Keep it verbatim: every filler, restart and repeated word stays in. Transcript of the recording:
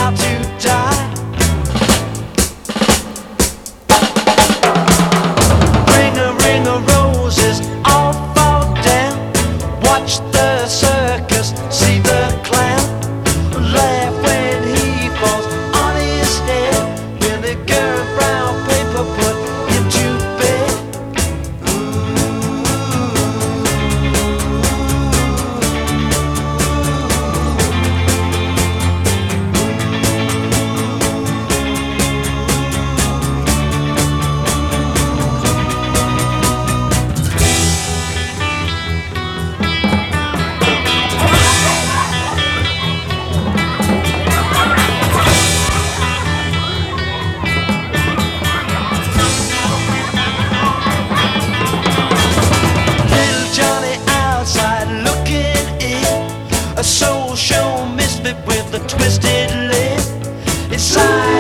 about to die. Ring a ring of roses, all fall down. Watch the circus, see the clown laugh when he falls on his head. Vinegar and brown paper put him to bed. A social misfit with a twisted lip. Inside